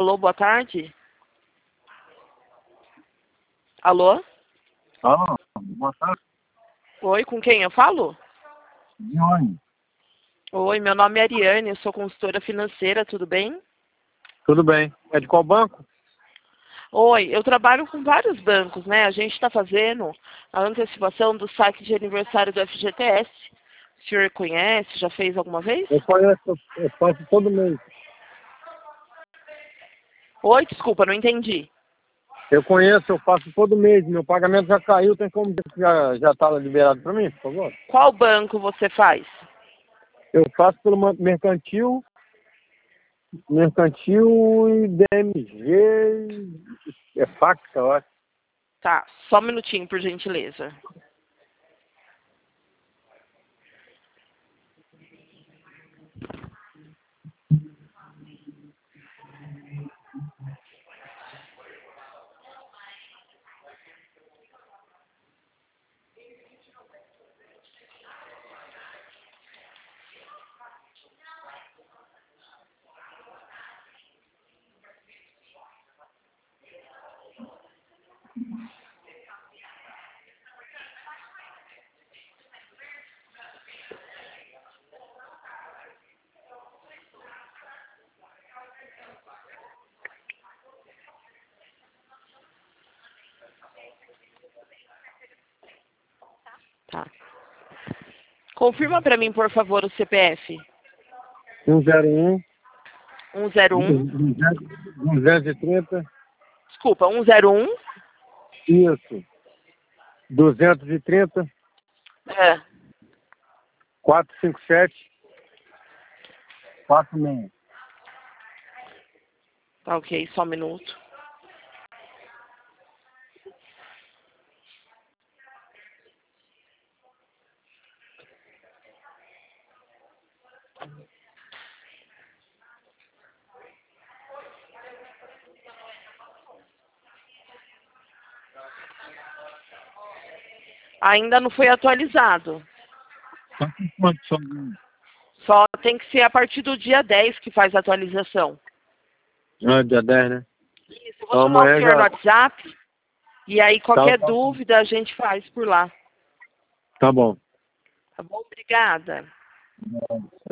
Alô, boa tarde. Alô? Alô, boa tarde. Oi, com quem eu falo? Dione. Oi, meu nome é Ariane, eu sou consultora financeira, tudo bem? Tudo bem. É de qual banco? Oi, eu trabalho com vários bancos, né? A gente está fazendo a antecipação do saque de aniversário do FGTS. O senhor conhece? Já fez alguma vez? Eu conheço, eu faço todo mês. Oi, desculpa, não entendi. Eu conheço, eu faço todo mês. Meu pagamento já caiu, tem como ver se já está liberado para mim, por favor? Qual banco você faz? Eu faço pelo mercantil e DMG, é fax, eu acho. Tá, só um minutinho, por gentileza. Tá. Confirma para mim, por favor, o CPF. 101, 101, 230, desculpa, 101, isso, 230, é, 457, 46. tá ok, só um minuto. Ainda não foi atualizado. Tá com quanto sozinho? Só tem que ser a partir do dia 10 que faz a atualização. Ah, dia 10, né? Isso, eu vou Então chamar o amanhã senhor no já. WhatsApp e aí qualquer Tá, dúvida a gente faz por lá. tá bom. Tá bom? Obrigada.